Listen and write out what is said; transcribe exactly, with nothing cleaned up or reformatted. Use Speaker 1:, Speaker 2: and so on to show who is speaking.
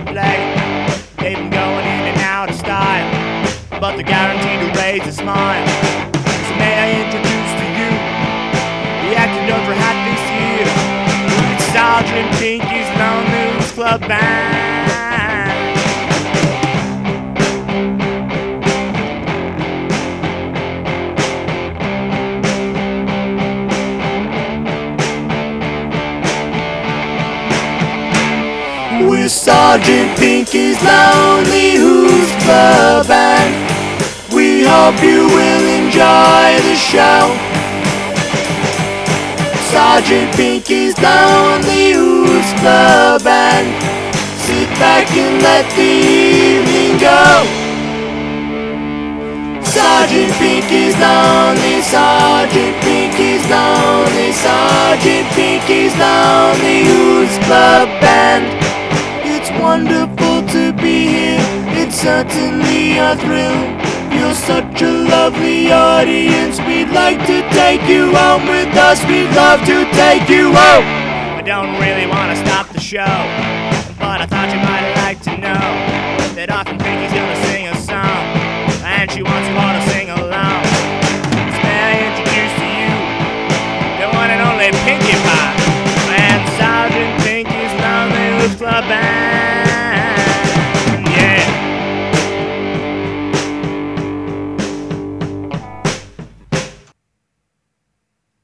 Speaker 1: play. They've been going in and out of style, but they're guaranteed to raise a smile. So may I introduce to you the acting over half this year. It's Sergeant Pinky's Lone News Club Band. We're Sergeant Pinky's Lonely Who's Club Band. We hope you will enjoy the show. Sergeant Pinky's Lonely Who's Club Band. Sit back and let the evening go. Sergeant Pinky's Lonely, Sergeant Pinky's Lonely, Sergeant Pinky's Lonely Who's Club Band. It's wonderful to be here, it's certainly a thrill. You're such a lovely audience, we'd like to take you home with us, we'd love to take you home. I don't really want to stop the show, but I thought you might like to know that often Pinky's gonna sing a song, and she wants you all to sing along. So may I introduce to you the one and only Pinky.